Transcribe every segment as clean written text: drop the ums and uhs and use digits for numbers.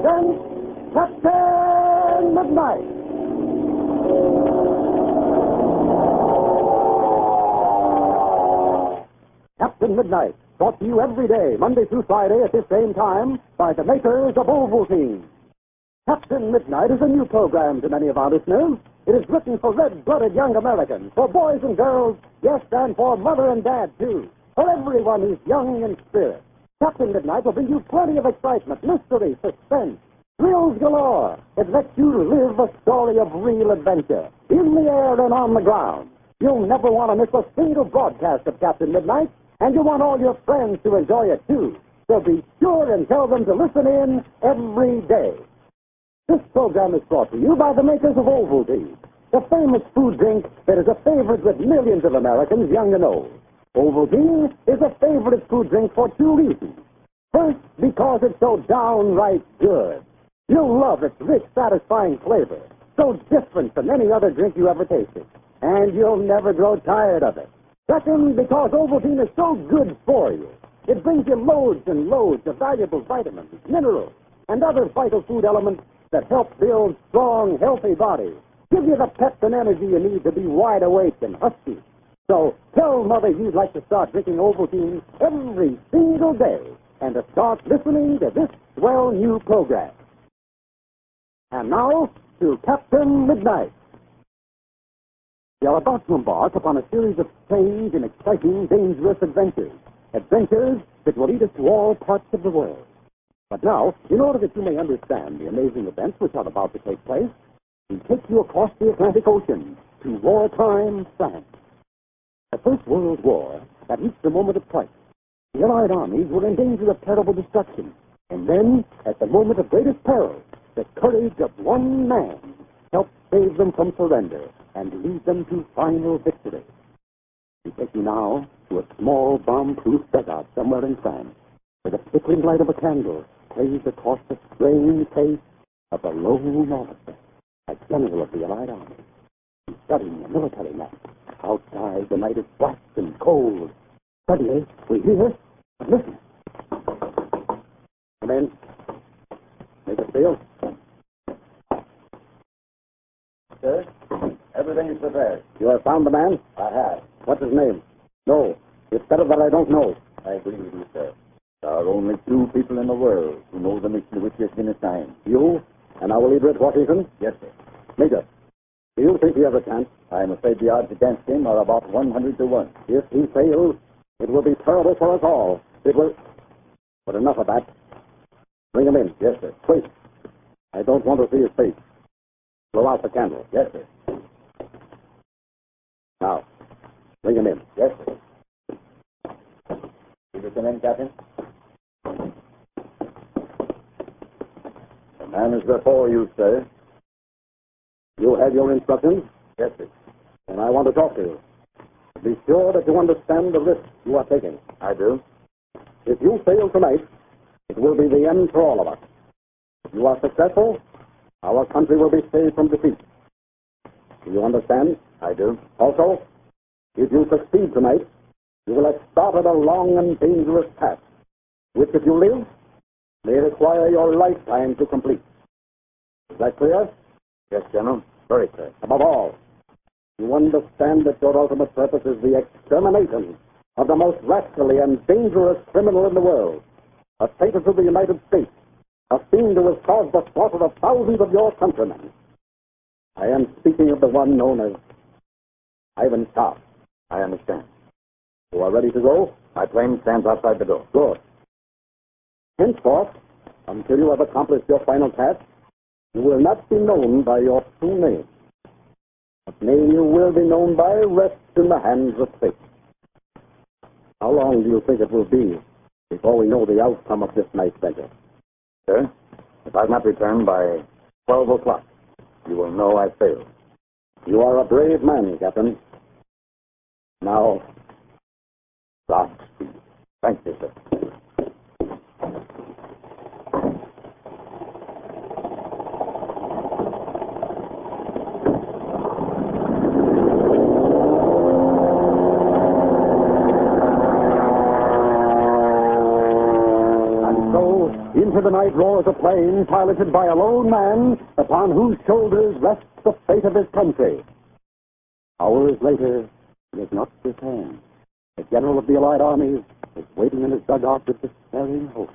presents Captain Midnight. Captain Midnight, brought to you every day, Monday through Friday at this same time, by the makers of Ovaltine. Captain Midnight is a new program to many of our listeners. It is written for red-blooded young Americans, for boys and girls, yes, and for mother and dad, too. For everyone who's young in spirit. Captain Midnight will bring you plenty of excitement, mystery, suspense, thrills galore. It lets you live a story of real adventure, in the air and on the ground. You'll never want to miss a single broadcast of Captain Midnight, and you want all your friends to enjoy it, too. So be sure and tell them to listen in every day. This program is brought to you by the makers of Ovaltine, the famous food drink that is a favorite with millions of Americans, young and old. Ovaltine is a favorite food drink for two reasons. First, because it's so downright good. You'll love its rich, satisfying flavor, so different from any other drink you ever tasted. And you'll never grow tired of it. Second, because Ovaltine is so good for you. It brings you loads and loads of valuable vitamins, minerals, and other vital food elements that help build strong, healthy bodies. Give you the pep and energy you need to be wide awake and husky. So tell Mother you'd like to start drinking Ovaltine every single day and to start listening to this swell new program. And now to Captain Midnight. We are about to embark upon a series of strange and exciting, dangerous adventures. Adventures that will lead us to all parts of the world. But now, in order that you may understand the amazing events which are about to take place, we take you across the Atlantic Ocean to wartime France. The First World War had reached a moment of crisis. The Allied armies were in danger of terrible destruction. And then, at the moment of greatest peril, the courage of one man helped save them from surrender and lead them to final victory. We take you now to a small bomb-proof dugout somewhere in France, where the flickering light of a candle plays across the strange face of a lone officer, a general of the Allied army. He's studying a military map. Outside, the night is black and cold. Suddenly, we hear, but listen. Come in. Make a seal. Sir, everything is prepared. You have found the man? I have. What's his name? No. It's better that I don't know. I agree with you, sir. There are only two people in the world who know the mission to which he has been assigned. You and our leader at Washington? Yes, sir. Major, do you think he has a chance? I am afraid the odds against him are about 100 to 1. If he fails, it will be terrible for us all. It will... But enough of that. Bring him in. Yes, sir. Wait. I don't want to see his face. Blow out the candle. Yes, sir. Now, bring him in. Yes, sir. Will you come in, Captain? The man is before you, sir. You have your instructions? Yes, sir. And I want to talk to you. Be sure that you understand the risk you are taking. I do. If you fail tonight, it will be the end for all of us. If you are successful, our country will be saved from defeat. Do you understand? I do. Also, if you succeed tonight, you will have started a long and dangerous path, which, if you live, may require your lifetime to complete. Is that clear? Yes, General. Very clear. Above all, you understand that your ultimate purpose is the extermination of the most rascally and dangerous criminal in the world, a traitor to the United States, a fiend who has caused the slaughter of thousands of your countrymen. I am speaking of the one known as Ivan Sharp. I understand. You are ready to go? My plane stands outside the door. Good. Henceforth, until you have accomplished your final task, you will not be known by your true name. What name you will be known by rests in the hands of fate. How long do you think it will be before we know the outcome of this night's venture? Sir, if I've not returned by 12 o'clock, you will know I failed. You are a brave man, Captain. Now, Godspeed. Thank you, sir. Into the night roars a plane piloted by a lone man upon whose shoulders rests the fate of his country. Hours later, he has not returned. The general of the Allied armies is waiting in his dugout with despairing hope.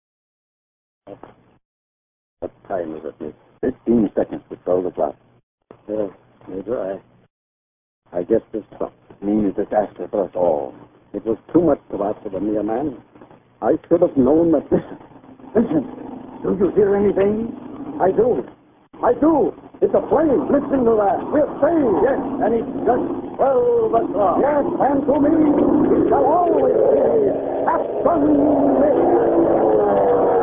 What time is it, Miss? 15 seconds to 12 o'clock. Yes, Major, I guess this means disaster for us all. It was too much to ask of a mere man. I should have known that. Listen, do you hear anything? I do. It's a plane. Listen to that. We're saved. Yes, and it's just 12 o'clock. Yes, and to me, it shall always be Captain Midnight.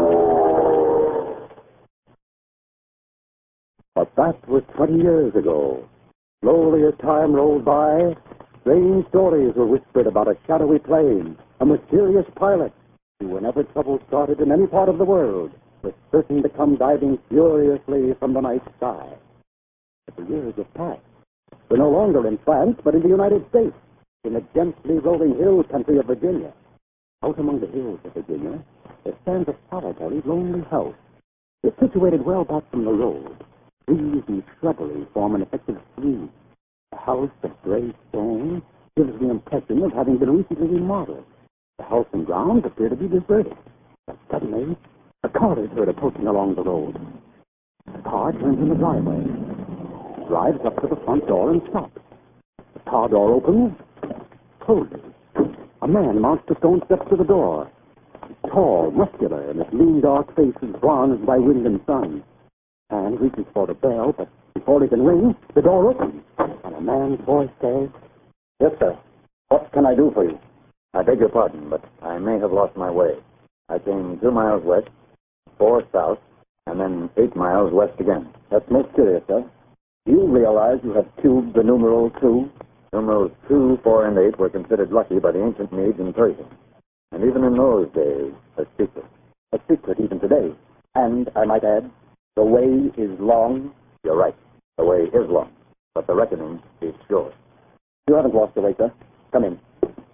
But that was 20 years ago. Slowly as time rolled by, strange stories were whispered about a shadowy plane, a mysterious pilot, who, whenever trouble started in any part of the world, was certain to come diving furiously from the night sky. But the years have passed. We're no longer in France, but in the United States, in the gently rolling hill country of Virginia. Out among the hills of Virginia, there stands a solitary, lonely house. It's situated well back from the road. Trees and shrubbery form an effective screen. The house of gray stone gives the impression of having been recently remodeled. The house and grounds appear to be deserted. But suddenly, a car is heard approaching along the road. The car turns in the driveway, drives up to the front door and stops. The car door opens, closes. A man mounts the stone steps to the door. He's tall, muscular, and his lean, dark face is bronzed by wind and sun. And reaches for the bell, but before he can ring, the door opens, and a man's voice says, Yes, sir. What can I do for you? I beg your pardon, but I may have lost my way. I came 2 miles west, 4 south, and then 8 miles west again. That's most curious, sir. Do you realize you have cubed the numeral 2? Numerals 2, 4, and 8 were considered lucky by the ancient Medes in Persia. And even in those days, a secret. A secret even today. And, I might add, the way is long. You're right. The way is long, but the reckoning is short. You haven't lost the way, sir. Come in.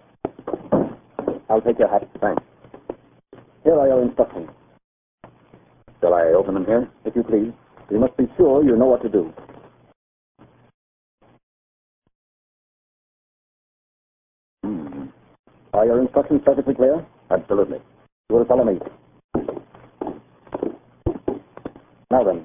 I'll take your hat. Thanks. Here are your instructions. Shall I open them here? If you please. You must be sure you know what to do. Are your instructions perfectly clear? Absolutely. You will follow me. Now then.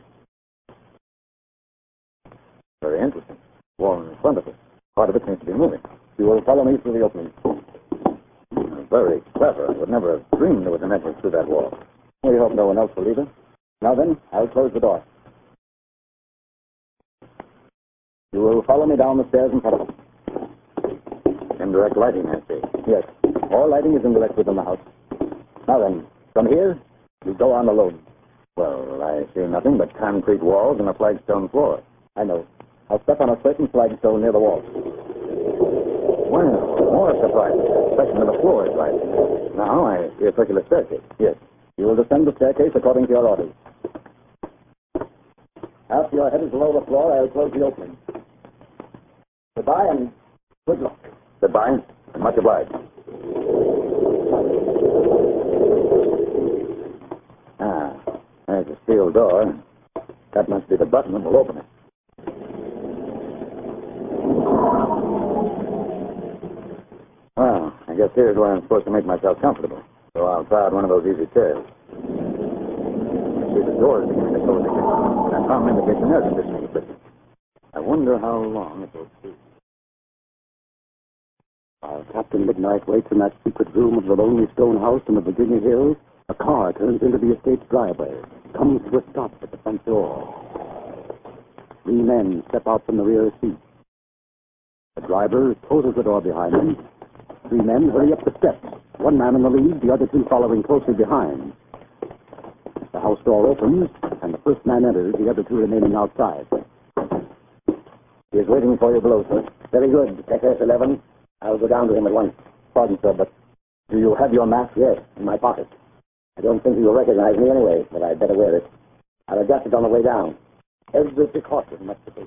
Very interesting. Wall in front of us. Part of it seems to be moving. You will follow me through the opening. Very clever. I would never have dreamed there was an entrance through that wall. We hope no one else will either. Now then, I'll close the door. You will follow me down the stairs in front of us. Indirect lighting, I see. Yes. All lighting is indirect within the house. Now then, from here, you go on alone. Well, I see nothing but concrete walls and a flagstone floor. I know. I'll step on a certain flagstone near the wall. Well, more surprising, especially when the floor is right. Now I see a circular staircase. Yes. You will descend the staircase according to your orders. After your head is below the floor, I'll close the opening. Goodbye and good luck. Goodbye, and much obliged. There's a steel door. That must be the button that will open it. Well, I guess here's where I'm supposed to make myself comfortable. So I'll try out one of those easy chairs. I see the door is beginning to close again. That fountain indicates an air conditioning system. I wonder how long it will be. While Captain Midnight waits in that secret room of the lonely stone house in the Virginia hills, a car turns into the estate's driveway, comes to a stop at the front door. 3 men step out from the rear seat. The driver closes the door behind them. 3 men hurry up the steps, 1 man in the lead, the other 2 following closely behind. The house door opens, and the first man enters, the other 2 remaining outside. He is waiting for you below, sir. Very good. SS-11. I'll go down to him at once. Pardon, sir, but do you have your mask? Yes, in my pocket. I don't think you'll recognize me anyway, but I'd better wear it. I'll adjust it on the way down. Every precaution must be taken.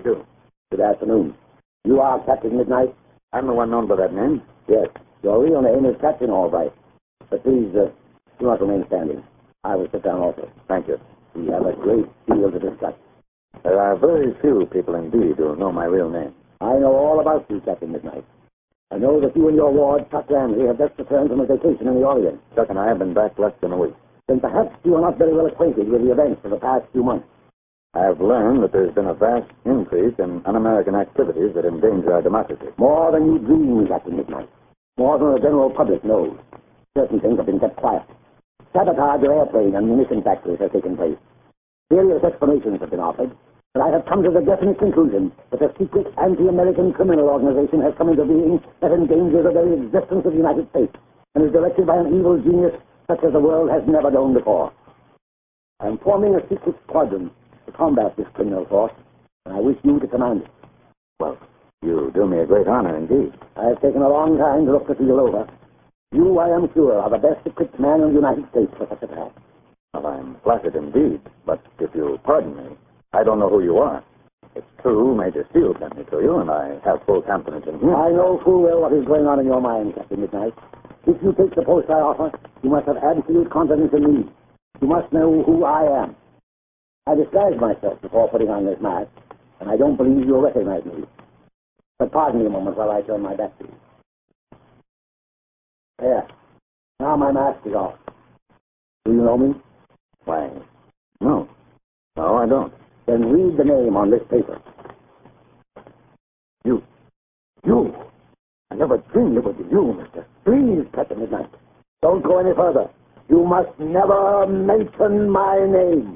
you do. Good afternoon. You are Captain Midnight? I'm the one known by that name. Yes. Your real name is Captain, all right. But please, do not remain standing. I will sit down also. Thank you. We have a great deal to discuss. There are very few people indeed who know my real name. I know all about you, Captain Midnight. I know that you and your ward, Chuck Ramsey, have just returned from a vacation in the Orient. Chuck and I have been back less than a week. Then perhaps you are not very well acquainted with the events of the past few months. I have learned that there's been a vast increase in un-American activities that endanger our democracy. More than you dream, Captain Midnight. More than the general public knows. Certain things have been kept quiet. Sabotage of airplane and munition factories has taken place. Various explanations have been offered, but I have come to the definite conclusion that a secret anti-American criminal organization has come into being that endangers the very existence of the United States and is directed by an evil genius such as the world has never known before. I am forming a secret squadron to combat this criminal force, and I wish you to command it. Well, you do me a great honor indeed. I have taken a long time to look the field over. You, I am sure, are the best equipped man in the United States for such a task. Well, I'm flattered indeed, but if you pardon me, I don't know who you are. It's true, Major Steele sent me to you, and I have full confidence in him. I know full well what is going on in your mind, Captain Midnight. If you take the post I offer, you must have absolute confidence in me. You must know who I am. I disguised myself before putting on this mask, and I don't believe you'll recognize me. But pardon me a moment while I turn my back to you. There. Now my mask is off. Do you know me? Why, no. No, I don't. Then read the name on this paper. You. I never dreamed it would be you, mister. Please, Captain Midnight, don't go any further. You must never mention my name.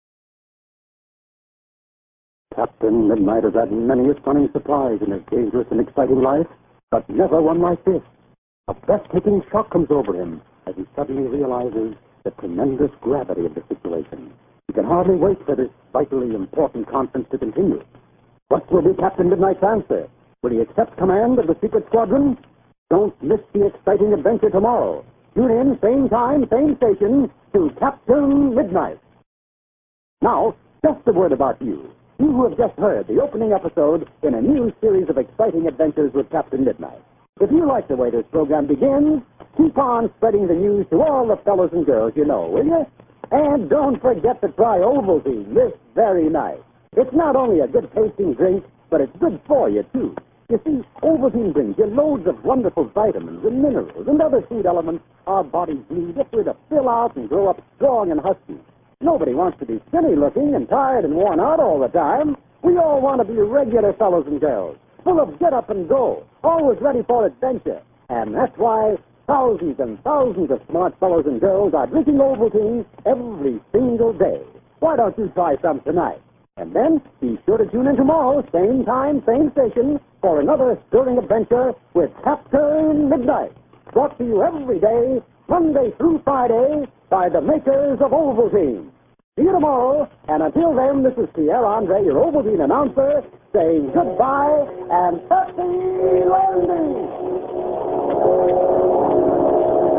Captain Midnight has had many a stunning surprise in his dangerous and exciting life, but never one like this. A breathtaking shock comes over him as he suddenly realizes the tremendous gravity of the situation. He can hardly wait for this vitally important conference to continue. What will be Captain Midnight's answer? Will he accept command of the secret squadron? Don't miss the exciting adventure tomorrow. Tune in, same time, same station, to Captain Midnight. Now, just a word about you. You who have just heard the opening episode in a new series of exciting adventures with Captain Midnight. If you like the way this program begins, keep on spreading the news to all the fellows and girls you know, will you? And don't forget to try Ovaltine this very night. It's not only a good tasting drink, but it's good for you, too. You see, Ovaltine brings you loads of wonderful vitamins and minerals and other food elements our bodies need if we're to fill out and grow up strong and husky. Nobody wants to be skinny looking and tired and worn out all the time. We all want to be regular fellows and girls, full of get up and go, always ready for adventure. And that's why thousands and thousands of smart fellows and girls are drinking Ovaltine every single day. Why don't you try some tonight? And then be sure to tune in tomorrow, same time, same station, for another stirring adventure with Captain Midnight. Brought to you every day, Monday through Friday, by the makers of Ovaltine. See you tomorrow, and until then, this is Pierre Andre, your Ovaltine announcer, saying goodbye and happy landing.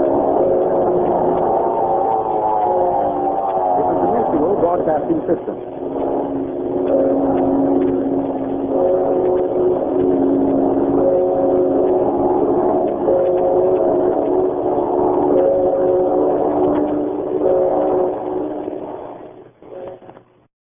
This is the National Broadcasting System.